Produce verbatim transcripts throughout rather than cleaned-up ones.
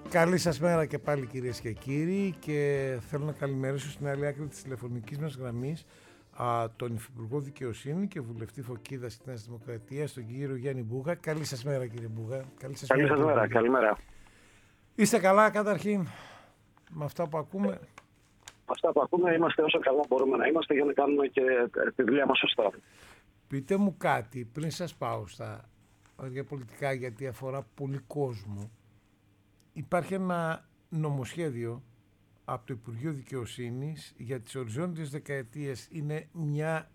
Καλή σας μέρα και πάλι, κυρίες και κύριοι, και θέλω να καλημερίσω στην άλλη άκρη της τηλεφωνικής μας γραμμής α, τον Υφυπουργό Δικαιοσύνη και βουλευτή Φωκίδας της Νέας Δημοκρατίας, τον κύριο Γιάννη Μπούγα. Καλή σας μέρα, κύριε Μπούγα. Καλή σας μέρα, μέρα, μέρα. Καλημέρα. Είστε καλά καταρχήν με αυτά που ακούμε? Αυτά που ακούμε είμαστε όσο καλά μπορούμε να είμαστε για να κάνουμε και τη δουλειά μας σωστά. Πείτε μου κάτι πριν σας πάω στα πολιτικά, γιατί αφορά πολύ κόσμο. Υπάρχει ένα νομοσχέδιο από το Υπουργείο Δικαιοσύνης για τις οριζόντιες δεκαετίες. Είναι μια,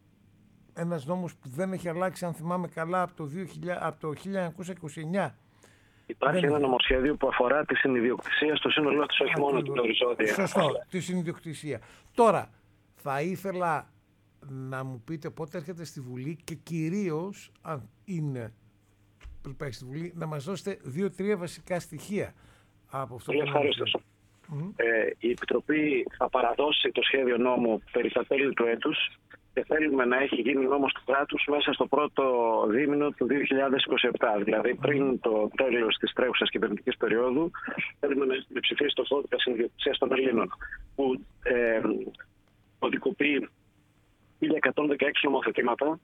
ένας νόμος που δεν έχει αλλάξει, αν θυμάμαι καλά, από το, δύο χιλιάδες, από το χίλια εννιακόσια είκοσι εννιά. Υπάρχει δεν ένα έχει. νομοσχέδιο που αφορά τη συνιδιοκτησία στο σύνολό της, όχι μόνο την οριζόντια. Σωστό, τη συνιδιοκτησία. Τώρα, θα ήθελα να μου πείτε πότε έρχεται στη Βουλή και κυρίως, αν είναι πριν πάει στη Βουλή, να μας δώσετε δύο-τρία βασικά στοιχεία από αυτό. Πολύ ευχαριστώ. Mm. Ε, η Επιτροπή θα παραδώσει το σχέδιο νόμου περί τα τέλη του έτους και θέλουμε να έχει γίνει νόμος του κράτους μέσα στο πρώτο δίμηνο του δύο χιλιάδες είκοσι επτά. Δηλαδή πριν το τέλος της τρέχουσας κυβερνητικής περίοδου, θέλουμε να ψηφίσει το κώδικα συνιδιοκτησίας των Ελλήνων, που ε, κωδικοποιεί χίλια εκατόν δεκαέξι νομοθετήματα.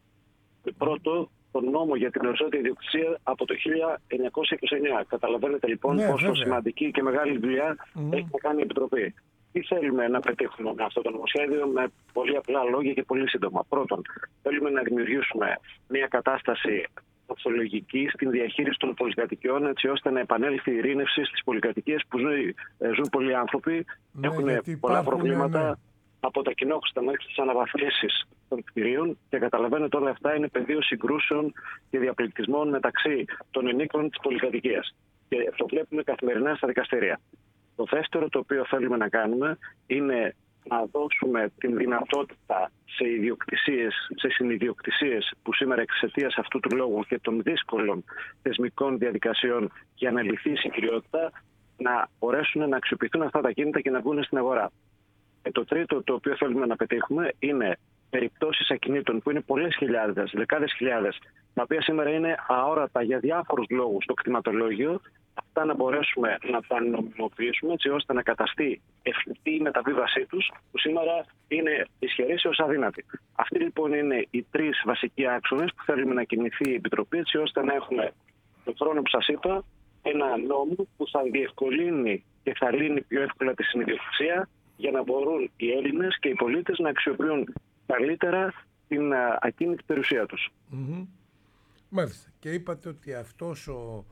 Το πρώτο, τον νόμο για την οριζόντια ιδιοκτησία από το χίλια εννιακόσια είκοσι εννιά. Καταλαβαίνετε λοιπόν ναι, πόσο βέβαια. σημαντική και μεγάλη δουλειά mm. έχει να κάνει η Επιτροπή. Τι θέλουμε να πετύχουμε με αυτό το νομοσχέδιο? Με πολύ απλά λόγια και πολύ σύντομα. Πρώτον, θέλουμε να δημιουργήσουμε μια κατάσταση ορθολογική στην διαχείριση των πολυκατοικιών, έτσι ώστε να επανέλθει η ειρήνευση στις πολυκατοικίες που ζουν, ζουν πολλοί άνθρωποι, ναι, έχουν πολλά προβλήματα. Ναι. Από τα κοινόχρηστα μέχρι τις αναβαθμίσεις των κτηρίων, και καταλαβαίνετε όλα αυτά είναι πεδίο συγκρούσεων και διαπληκτισμών μεταξύ των ενίκων της πολυκατοικίας. Και το βλέπουμε καθημερινά στα δικαστήρια. Το δεύτερο το οποίο θέλουμε να κάνουμε είναι να δώσουμε την δυνατότητα σε ιδιοκτησίες, σε συνιδιοκτησίες που σήμερα εξαιτίας αυτού του λόγου και των δύσκολων θεσμικών διαδικασιών για να λυθεί η συγκυριότητα, να μπορέσουν να αξιοποιηθούν αυτά τα κίνητα και να βγουν στην αγορά. Και το τρίτο το οποίο θέλουμε να πετύχουμε είναι περιπτώσεις ακινήτων που είναι πολλές χιλιάδες, δεκάδες χιλιάδες, τα οποία σήμερα είναι αόρατα για διάφορους λόγους στο κτηματολόγιο, αυτά να μπορέσουμε να τα νομιμοποιήσουμε έτσι ώστε να καταστεί εφικτή η μεταβίβασή τους, που σήμερα είναι ισχυρή έως αδύνατη. Αυτοί λοιπόν είναι οι τρεις βασικοί άξονες που θέλουμε να κινηθεί η Επιτροπή, έτσι ώστε να έχουμε τον χρόνο που σας είπα ένα νόμο που θα διευκολύνει και θα λύνει πιο εύκολα τη συνιδιοκτησία, για να μπορούν οι Έλληνες και οι πολίτες να αξιοποιούν καλύτερα την ακίνητη περιουσία τους. Mm-hmm. Μάλιστα. Και είπατε ότι αυτός ο,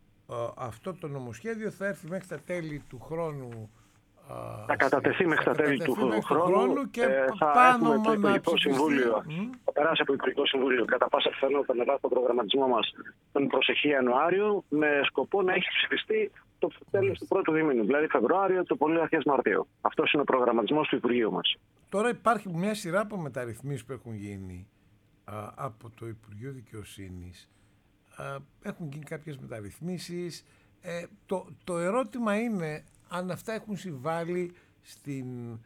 α, αυτό το νομοσχέδιο θα έρθει μέχρι τα τέλη του χρόνου. Α, θα κατατεθεί μέχρι τα τέλη του χρόνου, χρόνου και ε, θα πάνω έχουμε το Υπουργικό Συμβούλιο. Mm. Θα περάσει από το Υπουργικό Συμβούλιο κατά πάσα πιθανότητα μετά τον προγραμματισμό μας τον προσεχή Ιανουάριο, με σκοπό να έχει ψηφιστεί το τέλος του πρώτου δίμηνου, δηλαδή Φεβρουάριο, το πολύ αρχές Μαρτίου. Αυτός είναι ο προγραμματισμός του Υπουργείου μας. Τώρα υπάρχει μια σειρά από μεταρρυθμίσεις που έχουν γίνει α, από το Υπουργείο Δικαιοσύνης. Α, έχουν γίνει κάποιες μεταρρυθμίσεις. Ε, το, το ερώτημα είναι αν αυτά έχουν συμβάλει στην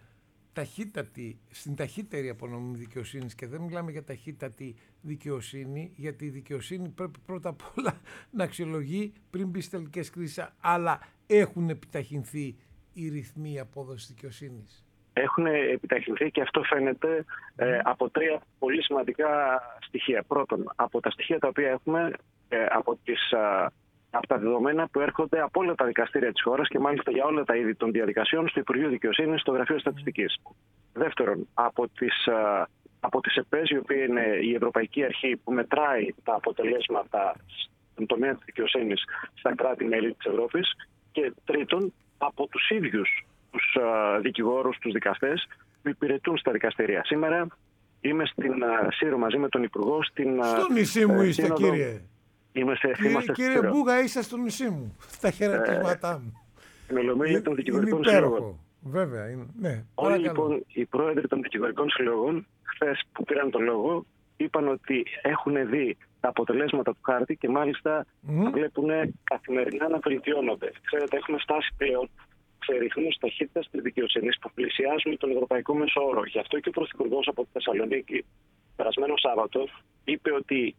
ταχύτατη, στην ταχύτερη απονομή δικαιοσύνης, και δεν μιλάμε για ταχύτατη δικαιοσύνη, γιατί η δικαιοσύνη πρέπει πρώτα απ' όλα να αξιολογεί πριν μπει στις τελικές κρίσεις, αλλά έχουν επιταχυνθεί οι ρυθμοί απόδοσης δικαιοσύνης? Έχουν επιταχυνθεί και αυτό φαίνεται ε, από τρία πολύ σημαντικά στοιχεία. Πρώτον, από τα στοιχεία τα οποία έχουμε, ε, από τις... Α, από τα δεδομένα που έρχονται από όλα τα δικαστήρια της χώρας και μάλιστα για όλα τα είδη των διαδικασιών στο Υπουργείο Δικαιοσύνης, στο Γραφείο Στατιστικής. Δεύτερον, από τις, από τις ΕΠΕΣ, η οποία είναι η Ευρωπαϊκή Αρχή που μετράει τα αποτελέσματα στον τομέα της δικαιοσύνης στα κράτη-μέλη της Ευρώπης. Και τρίτον, από τους ίδιους τους δικηγόρους, τους δικαστές που υπηρετούν στα δικαστήρια. Σήμερα είμαι στην Σύρο μαζί με τον Υπουργό. Στην, στο νησί μου είστε, σύνοδο... κύριε. Είμαστε, κύριε είμαστε κύριε Μπούγα, είστε στο νησί μου. Στα χαιρετίσματά μου. Στην Ολομέλεια των Δικηγορικών Συλλόγων. Βέβαια είναι. Ναι, όλοι λοιπόν οι πρόεδροι των Δικηγορικών Συλλόγων, χθες που πήραν το λόγο, είπαν ότι έχουν δει τα αποτελέσματα του χάρτη και μάλιστα mm. βλέπουν καθημερινά να βελτιώνονται. Ξέρετε, έχουμε φτάσει πλέον σε ρυθμούς ταχύτητας της δικαιοσύνης που πλησιάζουν τον ευρωπαϊκό μέσο όρο. Γι' αυτό και ο Πρωθυπουργός από τη Θεσσαλονίκη, περασμένο Σάββατο, είπε ότι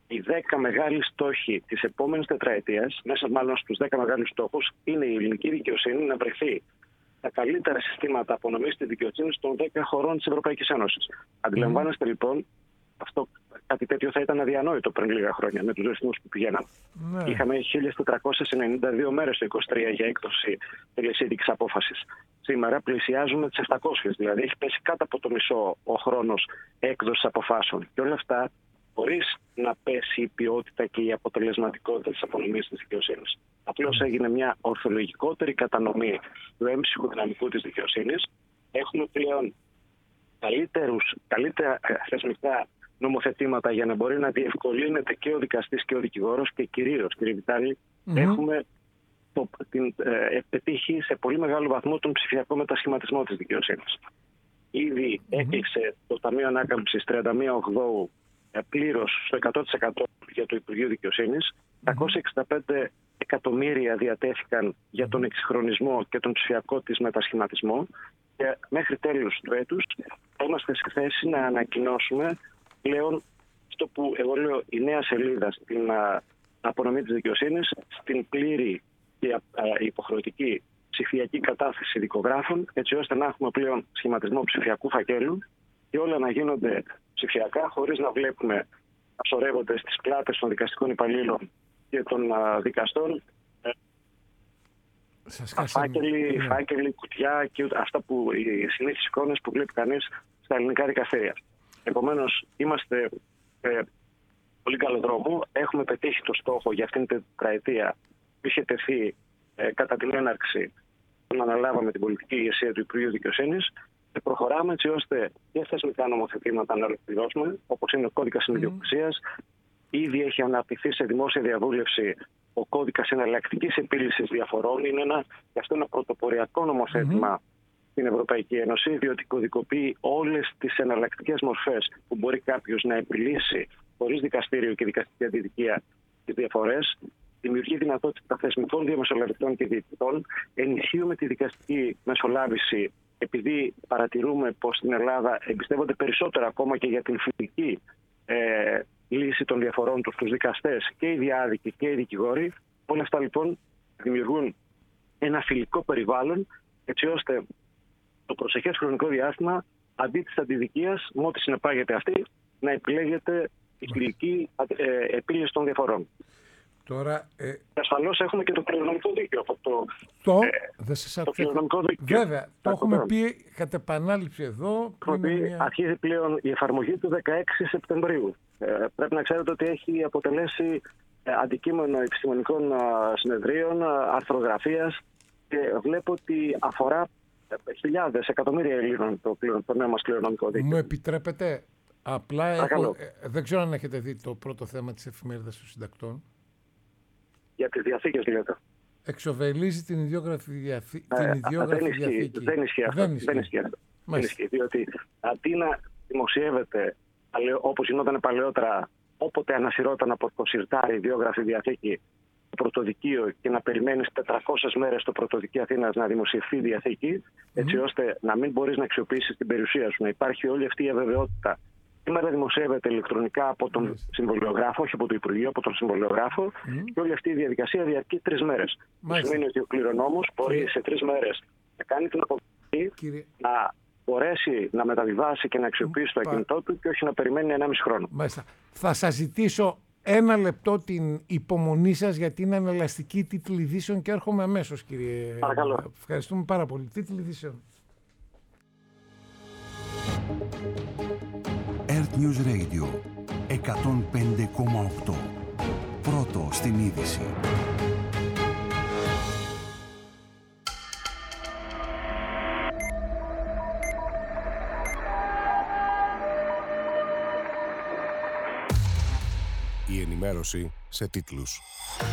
οι δέκα μεγάλοι στόχοι της επόμενης τετραετίας, μέσα μάλλον στους δέκα μεγάλους στόχους, είναι η ελληνική δικαιοσύνη να βρεθεί τα καλύτερα συστήματα απονομής της δικαιοσύνης των δέκα χωρών της Ευρωπαϊκής Ένωσης. Mm. Αντιλαμβάνεστε λοιπόν, αυτό, κάτι τέτοιο θα ήταν αδιανόητο πριν λίγα χρόνια με τους ρυθμούς που πηγαίναμε. Mm. Είχαμε χίλιες τετρακόσιες ενενήντα δύο μέρες το είκοσι τρία για έκδοση τελεσίδικης απόφασης. Σήμερα πλησιάζουμε τις επτακόσιες, δηλαδή έχει πέσει κάτω από το μισό ο χρόνος έκδοσης αποφάσεων. Και όλα αυτά χωρίς να πέσει η ποιότητα και η αποτελεσματικότητα της απονομής της δικαιοσύνης. Απλώς έγινε μια ορθολογικότερη κατανομή του έμψυχου δυναμικού της δικαιοσύνης. Έχουμε πλέον καλύτερους, καλύτερα θεσμικά νομοθετήματα για να μπορεί να διευκολύνεται και ο δικαστής και ο δικηγόρος και κυρίως, κύριε Βιτάλη, mm-hmm. έχουμε το, την, ε, πετύχει σε πολύ μεγάλο βαθμό τον ψηφιακό μετασχηματισμό της δικαιοσύνης. Ήδη mm-hmm. έκλεισε το Ταμείο Ανάκαμψης τριάντα μία Οκτώου πλήρως στο εκατό τοις εκατό για το Υπουργείο Δικαιοσύνης. Mm-hmm. τριακόσια εξήντα πέντε εκατομμύρια διατέθηκαν για τον εξυγχρονισμό και τον ψηφιακό της μετασχηματισμό και μέχρι τέλους του έτους θα είμαστε σε θέση να ανακοινώσουμε πλέον αυτό που εγώ λέω η νέα σελίδα στην απονομή της δικαιοσύνης, στην πλήρη και υποχρεωτική ψηφιακή κατάθεση δικογράφων, έτσι ώστε να έχουμε πλέον σχηματισμό ψηφιακού φακέλου και όλα να γίνονται ψηφιακά χωρίς να βλέπουμε να ψωρεύονται στις πλάτες των δικαστικών υπαλλήλων και των α, δικαστών φάκελοι, yeah. φάκελοι, κουτιά και αυτά που οι συνήθεις εικόνες που βλέπει κανείς στα ελληνικά δικαστήρια. Επομένως, είμαστε ε, πολύ καλό δρόμο. Έχουμε πετύχει το στόχο για αυτήν την τετραετία που είχε τεθεί ε, κατά την έναρξη που αναλάβαμε την πολιτική ηγεσία του Υπουργείου Δικαιοσύνης και προχωράμε έτσι ώστε και θεσμικά νομοθετήματα να ολοκληρώσουμε, όπως είναι ο κώδικας συνδιοκτησίας. Mm. Ήδη έχει αναπτυχθεί σε δημόσια διαβούλευση ο κώδικας εναλλακτικής επίλυσης διαφορών. Είναι ένα, αυτό ένα πρωτοποριακό νομοθέτημα mm-hmm. στην Ευρωπαϊκή Ένωση, διότι κωδικοποιεί όλες τις εναλλακτικές μορφές που μπορεί κάποιος να επιλύσει χωρίς δικαστήριο και δικαστική αντιδικία τις διαφορές. Δημιουργεί δυνατότητα θεσμικών διαμεσολαβητών και διαιτητών. Ενισχύουμε τη δικαστική μεσολάβηση, επειδή παρατηρούμε πως στην Ελλάδα εμπιστεύονται περισσότερο ακόμα και για την φιλική ε, λύση των διαφορών τους στους δικαστές και οι διάδικοι και οι δικηγόροι. Όλα αυτά λοιπόν δημιουργούν ένα φιλικό περιβάλλον, έτσι ώστε το προσεχές χρονικό διάστημα αντί της αντιδικίας, με ό,τι συνεπάγεται αυτή, να επιλέγεται η φιλική ε, επίλυση των διαφορών. Τώρα, ε... ασφαλώς έχουμε και το κληρονομικό δίκαιο. Από το το, ε, σας το κληρονομικό δίκαιο. Βέβαια, το έχουμε πει κατ' επανάληψη εδώ. Πει, μια... Αρχίζει πλέον η εφαρμογή του δεκαέξι Σεπτεμβρίου. Ε, πρέπει να ξέρετε ότι έχει αποτελέσει ε, αντικείμενο επιστημονικών ε, συνεδρίων, ε, αρθρογραφίας και βλέπω ότι αφορά ε, χιλιάδες, εκατομμύρια Ελλήνων το, το νέο μας κληρονομικό δίκαιο. Μου επιτρέπετε, απλά έχω, ε, δεν ξέρω αν έχετε δει το πρώτο θέμα της εφημερίδας των συντακτών. Για τις διαθήκες λέτε. Εξοβελίζει την ιδιόγραφη, διαθή... ε, την ιδιόγραφη δεν διαθήκη. Ισχύει, δεν ισχύει αυτό. Δεν ισχύει. Δεν ισχύει, δεν ισχύει, διότι αντί να δημοσιεύεται όπως γινόταν παλαιότερα, όποτε ανασυρώταν από το σιρτάρι η ιδιόγραφη διαθήκη το πρωτοδικείο και να περιμένεις τετρακόσιες μέρες στο πρωτοδικείο Αθήνας να δημοσιευθεί η διαθήκη, έτσι mm. ώστε να μην μπορείς να αξιοποιήσεις την περιουσία σου, να υπάρχει όλη αυτή η αβεβαιότητα. Σήμερα δημοσιεύεται ηλεκτρονικά από τον mm. συμβολιογράφο, όχι από το Υπουργείο, από τον συμβολιογράφο mm. και όλη αυτή η διαδικασία διαρκεί τρεις μέρες. Που σημαίνει ότι ο κληρονόμος μπορεί σε τρεις μέρες να κάνει την αποδοχή, Κύριε... να μπορέσει να μεταβιβάσει και να αξιοποιήσει το ακινητό του και όχι να περιμένει ενάμιση χρόνο. Μάλιστα. Θα σας ζητήσω ένα λεπτό την υπομονή σας γιατί είναι ανελαστική τίτλοι ειδήσεων και έρχομαι αμέσως, κύριε. Παρακαλώ. Ευχαριστούμε πάρα πολύ. Τίτλοι ειδήσεων. Earth News Radio εκατόν πέντε κόμμα οκτώ. Πρώτο στην είδηση. Η ενημέρωση σε τίτλους.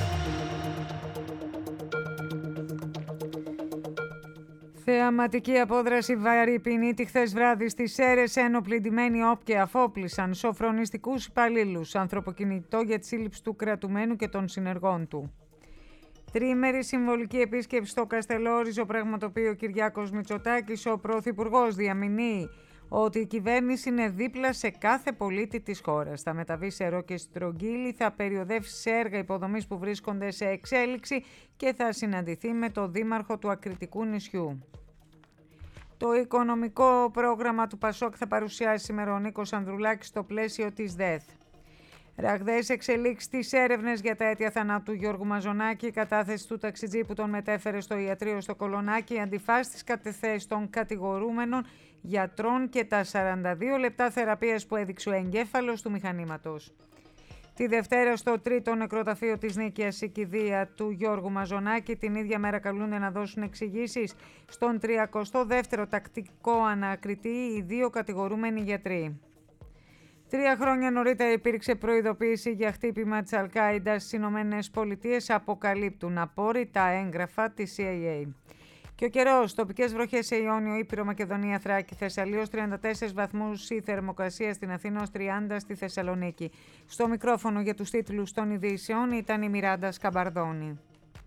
Θεαματική απόδραση βαρύ ποινή χθες βράδυ στις Σέρρες, ένοπλοι ντυμένοι όπκε αφόπλησαν σοφρονιστικούς υπαλλήλους, ανθρωποκυνητό για τη σύλληψη του κρατουμένου και των συνεργών του. Τριήμερη συμβολική επίσκεψη στο Καστελόριζο πραγματοποιεί ο Κυριάκος Μητσοτάκης. Ο Πρωθυπουργός διαμηνύει ότι η κυβέρνηση είναι δίπλα σε κάθε πολίτη της χώρας. Θα μεταβεί σε Ρο και Στρογγύλη, θα περιοδεύσει σε έργα υποδομής που βρίσκονται σε εξέλιξη και θα συναντηθεί με το δήμαρχο του Ακριτικού νησιού. Το οικονομικό πρόγραμμα του Πασόκ θα παρουσιάσει σήμερα ο Νίκος Ανδρουλάκης στο πλαίσιο της ΔΕΘ. Ραγδαίες εξελίξεις στις έρευνες για τα αίτια θανάτου του Γιώργου Μαζονάκη, η κατάθεση του ταξιτζή που τον μετέφερε στο ιατρείο στο Κολονάκι, η αντιφάσεις της κατεθέσης των κατηγορούμενων γιατρών και τα σαράντα δύο λεπτά θεραπείας που έδειξε ο εγκέφαλος του μηχανήματος. Τη Δευτέρα στο τρίτο νεκροταφείο της Νίκαιας η κηδεία του Γιώργου Μαζονάκη. Την ίδια μέρα καλούνται να δώσουν εξηγήσεις στον τριακοστό δεύτερο τακτικό ανακριτή οι δύο κατηγορούμενοι γιατροί. Τρία χρόνια νωρίτερα υπήρξε προειδοποίηση για χτύπημα της Αλ-Κάιντα στις Ηνωμένες Πολιτείες, αποκαλύπτουν απόρριτα έγγραφα της σι άι έι. Και ο καιρός, τοπικές βροχές σε Ιόνιο, Ήπειρο, Μακεδονία, Θράκη, Θεσσαλία ως τριάντα τέσσερις βαθμούς, η θερμοκρασία στην Αθήνα ως τριάντα στη Θεσσαλονίκη. Στο μικρόφωνο για τους τίτλους των ειδήσεων ήταν η Μιράντα Σκαμπαρδόνη.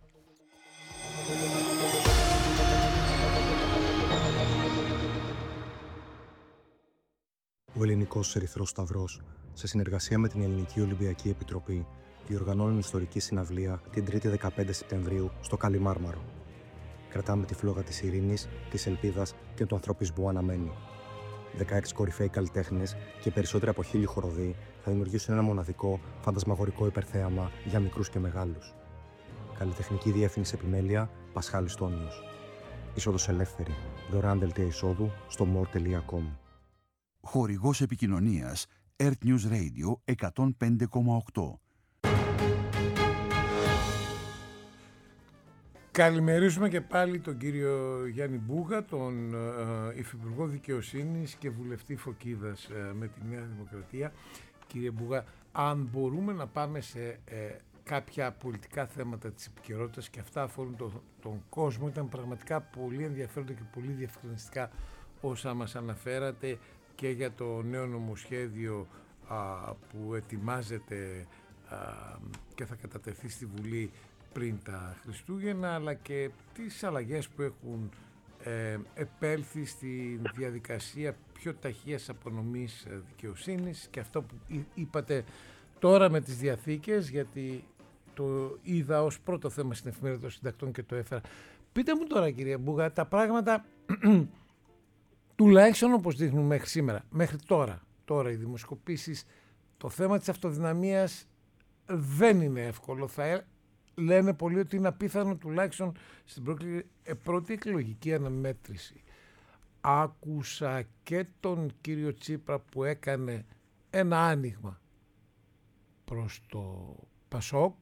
Ο Ελληνικός Ερυθρός Σταυρός, σε συνεργασία με την Ελληνική Ολυμπιακή Επιτροπή, διοργανώνουν ιστορική συναυλία την Τρίτη δεκαπέντε Σεπτεμβρίου στο Καλιμάρμαρο. Κρατάμε τη φλόγα της ειρήνης, της ελπίδας και του ανθρωπισμού αναμένη. δεκαέξι κορυφαίοι καλλιτέχνες και περισσότεροι από χίλιοι χοροδοί θα δημιουργήσουν ένα μοναδικό, φαντασμαγορικό υπερθέαμα για μικρούς και μεγάλους. Καλλιτεχνική διεύθυνση επιμέλεια Πασχάλης Τόνιος. Είσοδος ελεύθερη. Δωρεάν δελτία εισόδου στο more τελεία com. Χορηγός επικοινωνίας Earth News Radio εκατόν πέντε κόμμα οκτώ. Καλημερίζουμε και πάλι τον κύριο Γιάννη Μπούγα, τον ε, Υφυπουργό Δικαιοσύνης και Βουλευτή Φωκίδας ε, με τη Νέα Δημοκρατία. Κύριε Μπούγα, αν μπορούμε να πάμε σε ε, κάποια πολιτικά θέματα της επικαιρότητας και αυτά αφορούν το, τον κόσμο, ήταν πραγματικά πολύ ενδιαφέροντα και πολύ διευκρινιστικά όσα μας αναφέρατε και για το νέο νομοσχέδιο α, που ετοιμάζεται α, και θα κατατεθεί στη Βουλή πριν τα Χριστούγεννα, αλλά και τις αλλαγές που έχουν ε, επέλθει στη διαδικασία πιο ταχείας απονομής δικαιοσύνης και αυτό που είπατε τώρα με τις διαθήκες, γιατί το είδα ως πρώτο θέμα στην εφημερίδα των συντακτών και το έφερα. Πείτε μου τώρα, κυρία Μπούγα, τα πράγματα τουλάχιστον όπως δείχνουν μέχρι σήμερα, μέχρι τώρα, τώρα οι δημοσκοπήσεις, το θέμα της αυτοδυναμίας δεν είναι εύκολο. Θα λένε πολλοί ότι είναι απίθανο τουλάχιστον στην πρώτη εκλογική αναμέτρηση. Άκουσα και τον κύριο Τσίπρα που έκανε ένα άνοιγμα προς το Πασόκ,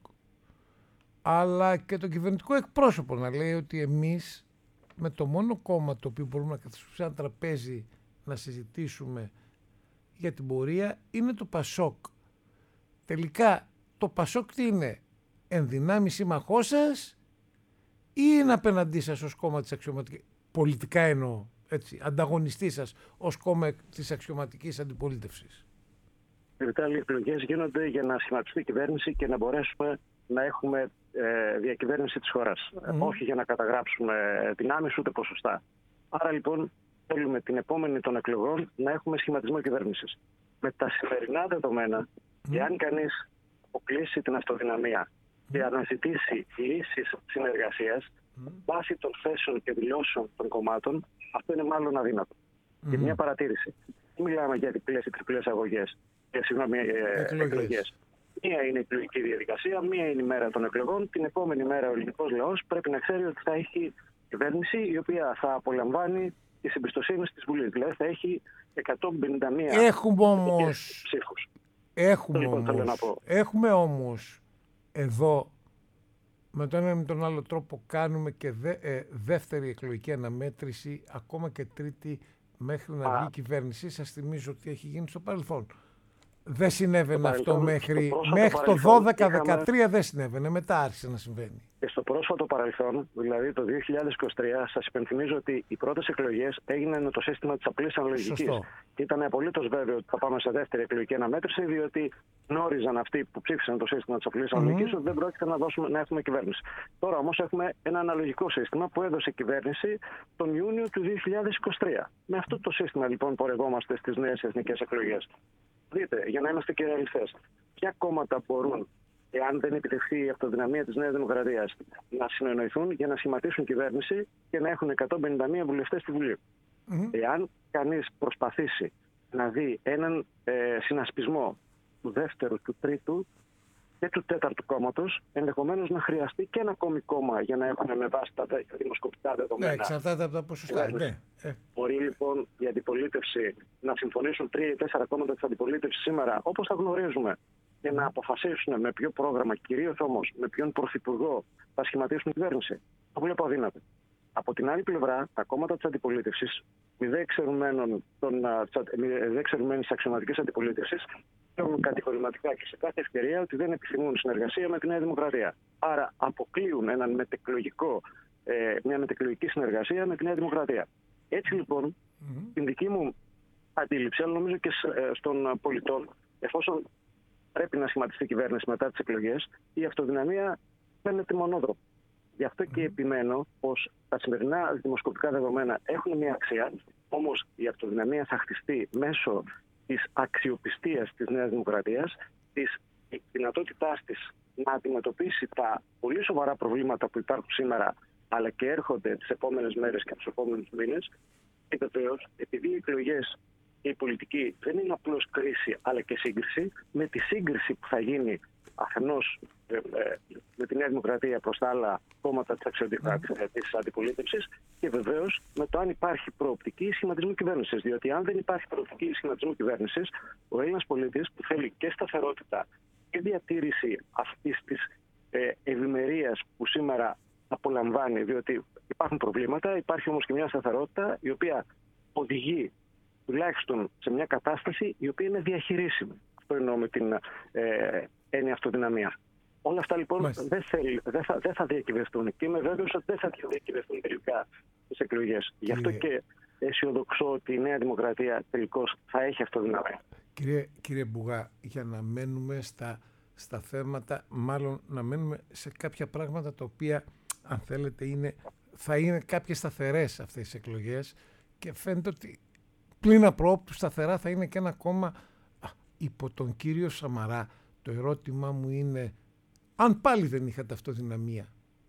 αλλά και τον κυβερνητικό εκπρόσωπο να λέει ότι εμείς με το μόνο κόμμα το οποίο μπορούμε να καθίσουμε σε ένα τραπέζι να συζητήσουμε για την πορεία είναι το Πασόκ. Τελικά το Πασόκ τι είναι? Ενδυνάμει σύμμαχό σας ή είναι απέναντί σας ως κόμμα της αξιωματικής, πολιτικά εννοώ, έτσι, ανταγωνιστή σας ως κόμμα της αξιωματικής αντιπολίτευσης? Οι εκλογές γίνονται για να σχηματιστεί η κυβέρνηση και να μπορέσουμε να έχουμε ε, διακυβέρνηση της χώρας. Mm. Όχι για να καταγράψουμε δυνάμεις ούτε ποσοστά. Άρα λοιπόν θέλουμε την επόμενη των εκλογών να έχουμε σχηματισμό κυβέρνησης. Με τα σημερινά δεδομένα, mm. εάν κανείς αποκλείσει την αυτοδυναμία και αναζητήσει λύσεις συνεργασίας mm. βάσει των θέσεων και δηλώσεων των κομμάτων, αυτό είναι μάλλον αδύνατο. Mm. Και μια παρατήρηση. Δεν μιλάμε για διπλές ή τριπλές αγωγές, για συγγνώμη, εκλογές. Μία είναι η εκλογική διαδικασία, μία είναι η μέρα των εκλογών. Την επόμενη μέρα ο ελληνικός λαός πρέπει να ξέρει ότι θα έχει κυβέρνηση η οποία θα απολαμβάνει τη εμπιστοσύνη της Βουλής. Δηλαδή θα έχει εκατόν πενήντα μία έχουμε όμως, ψήφους. Έχουμε, λοιπόν, όμως, έχουμε όμως εδώ με τον ένα με τον άλλο τρόπο κάνουμε και δε, ε, δεύτερη εκλογική αναμέτρηση, ακόμα και τρίτη μέχρι να βγει η κυβέρνηση. Σας θυμίζω ότι έχει γίνει στο παρελθόν. Δεν συνέβαινε αυτό μέχρι, στο μέχρι το δώδεκα δεκατρία είχαμε... δεν συνέβαινε, μετά άρχισε να συμβαίνει. Και στο πρόσφατο παρελθόν, δηλαδή το δύο χιλιάδες είκοσι τρία, σας υπενθυμίζω ότι οι πρώτες εκλογές έγιναν με το σύστημα της απλής αναλογικής. Και ήταν απολύτως βέβαιο ότι θα πάμε σε δεύτερη εκλογική αναμέτρηση, διότι γνώριζαν αυτοί που ψήφισαν το σύστημα της απλής αναλογικής mm-hmm. ότι δεν πρόκειται να, δώσουμε, να έχουμε κυβέρνηση. Τώρα όμως έχουμε ένα αναλογικό σύστημα που έδωσε κυβέρνηση τον Ιούνιο του δύο χιλιάδες είκοσι τρία. Με αυτό το σύστημα λοιπόν πορευόμαστε στις νέες εθνικές εκλογές. Δείτε, για να είμαστε και ρεαλιστές, ποια κόμματα μπορούν, εάν δεν επιτευχθεί η αυτοδυναμία της Νέας Δημοκρατίας, να συνεννοηθούν για να σχηματίσουν κυβέρνηση και να έχουν εκατόν πενήντα μία βουλευτές στη Βουλή. Mm-hmm. Εάν κανείς προσπαθήσει να δει έναν ε, συνασπισμό του δεύτερου, του τρίτου και του τέταρτου κόμματος, ενδεχομένως να χρειαστεί και ένα ακόμη κόμμα για να έχουν με βάση τα δημοσκοπικά δεδομένα. Ναι, εξαρτάται από τα ποσοστά. Ναι. Μπορεί λοιπόν η αντιπολίτευση να συμφωνήσουν τρία ή τέσσερα κόμματα της αντιπολίτευσης σήμερα, όπως θα γνωρίζουμε, και να αποφασίσουν με ποιο πρόγραμμα, κυρίως όμως με ποιον πρωθυπουργό θα σχηματίσουν κυβέρνηση. Το βλέπω αδύνατο. Από την άλλη πλευρά, τα κόμματα της αντιπολίτευσης, μηδέν εξαιρουμένης αξιωματικής αντιπολίτευσης, έχουν κατηγορηματικά και σε κάθε ευκαιρία ότι δεν επιθυμούν συνεργασία με τη Νέα Δημοκρατία. Άρα αποκλείουν έναν μετεκλογικό, ε, μια μετεκλογική συνεργασία με τη Νέα Δημοκρατία. Έτσι λοιπόν, mm-hmm. την δική μου αντίληψη, αλλά νομίζω και στον πολιτών, εφόσον πρέπει να σχηματιστεί κυβέρνηση μετά τις εκλογές, η αυτοδυναμία φαίνεται μονόδρομο. Γι' αυτό και επιμένω πως τα σημερινά δημοσκοπικά δεδομένα έχουν μια αξία, όμως η αυτοδυναμία θα χτιστεί μέσω της αξιοπιστίας της Νέας Δημοκρατίας, της δυνατότητάς της να αντιμετωπίσει τα πολύ σοβαρά προβλήματα που υπάρχουν σήμερα, αλλά και έρχονται τις επόμενες μέρες και τους επόμενους μήνες. Και βεβαίως, επειδή οι εκλογές και η πολιτική δεν είναι απλώς κρίση, αλλά και σύγκριση, με τη σύγκριση που θα γίνει αφενός ε, ε, με τη Νέα Δημοκρατία προς τα άλλα κόμματα της αντιπολίτευσης και βεβαίως με το αν υπάρχει προοπτική σχηματισμού κυβέρνησης. Διότι αν δεν υπάρχει προοπτική σχηματισμού κυβέρνησης, ο Έλληνας πολίτης που θέλει και σταθερότητα και διατήρηση αυτής της ε, ευημερίας που σήμερα απολαμβάνει, διότι υπάρχουν προβλήματα, υπάρχει όμως και μια σταθερότητα η οποία οδηγεί τουλάχιστον σε μια κατάσταση η οποία είναι διαχειρίσιμη. Αυτό εννοώ με την ε, έννοια αυτοδυναμία. Όλα αυτά λοιπόν δεν, θέλει, δεν, θα, δεν θα διακυβευτούν και είμαι βέβαιος ότι δεν θα διακυβευτούν τελικά τις εκλογές. Γι' αυτό και αισιοδοξώ ότι η Νέα Δημοκρατία τελικώς θα έχει αυτοδυναμία. Κύριε, κύριε Μπουγά, για να μένουμε στα, στα θέματα, μάλλον να μένουμε σε κάποια πράγματα τα οποία, αν θέλετε, είναι, θα είναι κάποιες σταθερές αυτές τις εκλογές και φαίνεται ότι πλην απρόπτου σταθερά θα είναι και ένα κόμμα α, υπό τον κύριο Σαμαρά. Το ερώτημα μου είναι, αν πάλι δεν είχατε αυτοδυναμία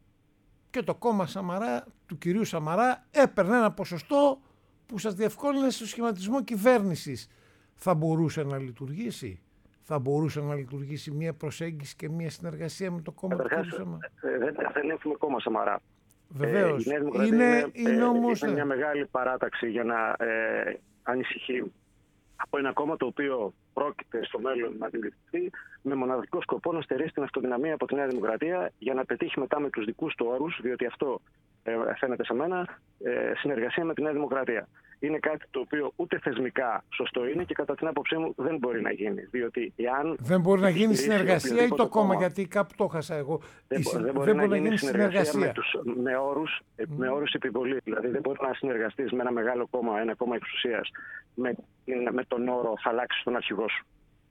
και το κόμμα Σαμαρά, του κυρίου Σαμαρά έπαιρνε ένα ποσοστό που σας διευκόλυνε στο σχηματισμό κυβέρνησης, θα μπορούσε να λειτουργήσει? Θα μπορούσε να λειτουργήσει μια προσέγγιση και μια συνεργασία με το κόμμα του κυρίου Σαμαρά? Δεν, δεν έχουμε κόμμα Σαμαρά. Βεβαίως. Ε, είναι, είναι, είναι, όμως, είναι μια μεγάλη παράταξη για να ε, ανησυχεί από ένα κόμμα το οποίο πρόκειται στο μέλλον να αντιληφθεί με μοναδικό σκοπό να στερήσει την αυτοδυναμία από τη Νέα Δημοκρατία για να πετύχει μετά με τους δικούς του όρους, διότι αυτό ε, φαίνεται σε μένα, ε, συνεργασία με τη Νέα Δημοκρατία. Είναι κάτι το οποίο ούτε θεσμικά σωστό είναι και κατά την άποψή μου δεν μπορεί να γίνει. Διότι εάν δεν μπορεί να γίνει συνεργασία ή το κόμμα, κόμμα, γιατί κάπου το χάσα εγώ. Δεν, η, δεν μπορεί δεν να, να γίνει συνεργασία, συνεργασία. Με, τους, με, όρους, mm. με όρους επιβολή. Δηλαδή δεν μπορεί να συνεργαστείς με ένα μεγάλο κόμμα, ένα κόμμα εξουσίας, με, με τον όρο θα αλλάξεις τον αρχηγό σου.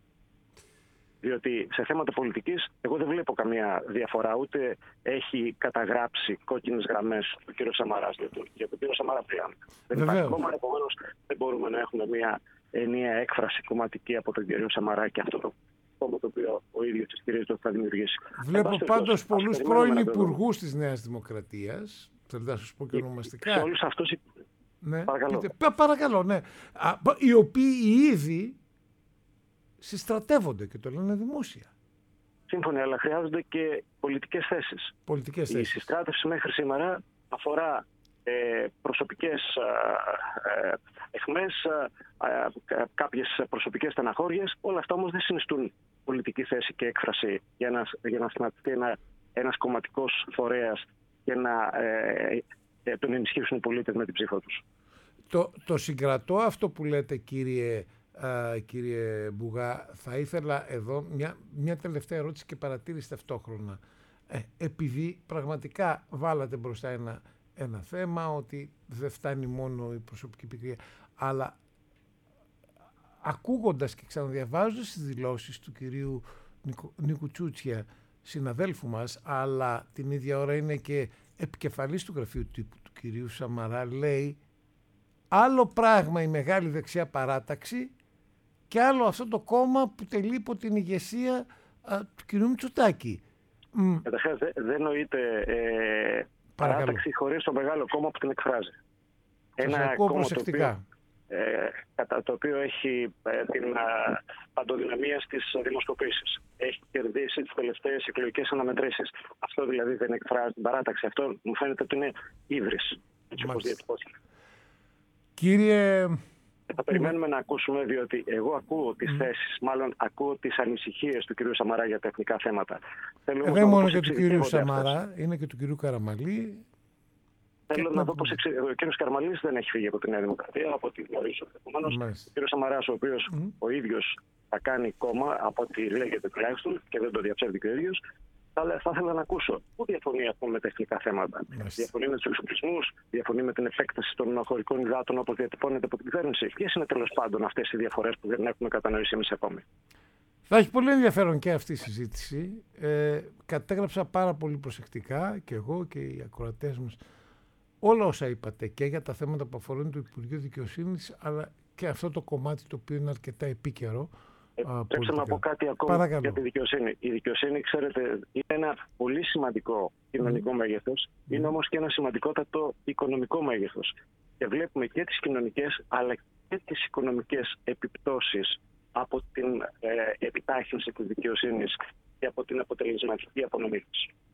Διότι σε θέματα πολιτικής εγώ δεν βλέπω καμία διαφορά, ούτε έχει καταγράψει κόκκινες γραμμές του κ. Σαμαράς για τον κ. Σαμαρά πλέον. Δεν υπάρχει κόμμα, επομένως δεν μπορούμε να έχουμε μια ενιαία έκφραση κομματική από τον κ. Σαμαρά και αυτό το κόμμα το οποίο ο ίδιος ισχυρίζεται ότι θα δημιουργήσει. Βλέπω πάντως πολλούς πρώην υπουργούς της Νέας Δημοκρατίας, θέλετε να σας πω και ονομαστικά. Σε όλους αυτούς. Ναι. Παρακαλώ. Πείτε, παρακαλώ, ναι. Α, οι οποίοι ήδη συστρατεύονται και το λένε δημόσια. Σύμφωνα, αλλά χρειάζονται και πολιτικές θέσεις. Πολιτικές θέσεις. Η συστράτευση μέχρι σήμερα αφορά ε, προσωπικές ε, εχμές, ε, κάποιες προσωπικές στεναχώριες. Όλα αυτά όμως δεν συνιστούν πολιτική θέση και έκφραση για να, για να σχηματιστεί ένα, ένας κομματικός φορέας και να ε, ε, τον ενισχύσουν οι πολίτες με την ψήφο τους. Το, το συγκρατώ αυτό που λέτε, κύριε α, κύριε Μπουγά. Θα ήθελα εδώ μια, μια τελευταία ερώτηση και παρατήρηση ταυτόχρονα. Ε, επειδή πραγματικά βάλατε μπροστά ένα, ένα θέμα, ότι δεν φτάνει μόνο η προσωπική πικρία, αλλά ακούγοντας και ξαναδιαβάζοντας τις δηλώσεις του κυρίου Νίκου, Νίκου Τσούτσια, συναδέλφου μας, αλλά την ίδια ώρα είναι και επικεφαλής του γραφείου τύπου του κυρίου Σαμαρά, λέει άλλο πράγμα η μεγάλη δεξιά παράταξη και άλλο αυτό το κόμμα που τελεί υπό την ηγεσία α, του κυρίου Μητσοτάκη. Καταρχάς δεν δε νοείται ε, παράταξη χωρίς το μεγάλο κόμμα που την εκφράζει. Σας Ένα ακούω κόμμα προσεκτικά. Το οποίο, ε, κατά το οποίο έχει ε, την α, παντοδυναμία στις δημοσκοπήσεις. Έχει κερδίσει τις τελευταίες εκλογικές αναμετρήσεις. Αυτό δηλαδή δεν εκφράζει την παράταξη. Αυτό μου φαίνεται ότι είναι ύβρις. Έτσι όπως διατυπώθηκε. Κύριε... Θα περιμένουμε να ακούσουμε, διότι εγώ ακούω τις mm. θέσεις, μάλλον ακούω τις ανησυχίες του κυρίου Σαμαρά για τα εθνικά θέματα. Θέλω δεν μόνο και του κυρίου Σαμαρά, αυτές. Είναι και του κυρίου Καραμαλή. Θέλω να δω πως εξε... ο κύριος Καραμαλής δεν έχει φύγει από τη Νέα Δημοκρατία, από ό,τι γνωρίζω. Επομένως, ο κύριος Σαμαράς, ο οποίος mm. ο ίδιος θα κάνει κόμμα, από ό,τι λέγεται τουλάχιστον, και δεν το διαψεύδει και ο ίδιος, θα, θα ήθελα να ακούσω πού διαφωνεί αυτό με τεχνικά θέματα. Yes. Διαφωνεί με τους εξοπλισμούς, διαφωνεί με την επέκταση των χωρικών υδάτων όπως διατυπώνεται από την κυβέρνηση. Ποιες είναι τέλος πάντων αυτές οι διαφορές που δεν έχουμε κατανοήσει εμείς ακόμη? Θα έχει πολύ ενδιαφέρον και αυτή η συζήτηση. Ε, κατέγραψα πάρα πολύ προσεκτικά και εγώ και οι ακροατές μας όλα όσα είπατε και για τα θέματα που αφορούν το Υπουργείο Δικαιοσύνης, αλλά και αυτό το κομμάτι το οποίο είναι αρκετά επίκαιρο. Πρέπει να πω κάτι ακόμα Παρακαλώ. για τη δικαιοσύνη. Η δικαιοσύνη, ξέρετε, είναι ένα πολύ σημαντικό κοινωνικό mm. μέγεθος, mm. είναι όμως και ένα σημαντικότατο οικονομικό μέγεθος. Και βλέπουμε και τις κοινωνικές αλλά και τις οικονομικές επιπτώσεις από την ε, επιτάχυνση της δικαιοσύνης και από την αποτελεσματική απονομή της.